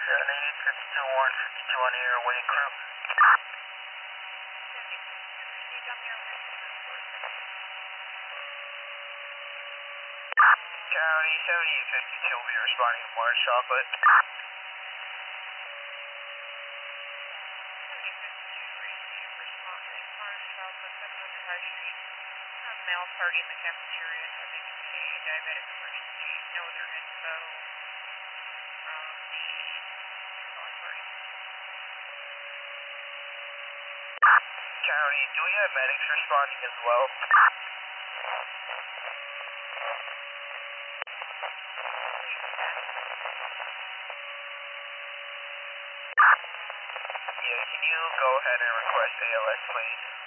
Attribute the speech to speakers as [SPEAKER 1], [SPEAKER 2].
[SPEAKER 1] 78, 52-1, 52 on the air, waiting crew. County 78, 52, we responding to Mars Chocolate.
[SPEAKER 2] 7052, male party in the cafeteria having a diabetic emergency. No other info from the calling party.
[SPEAKER 1] County, do we have medics responding as well? Yeah, can you go ahead and request ALS, please?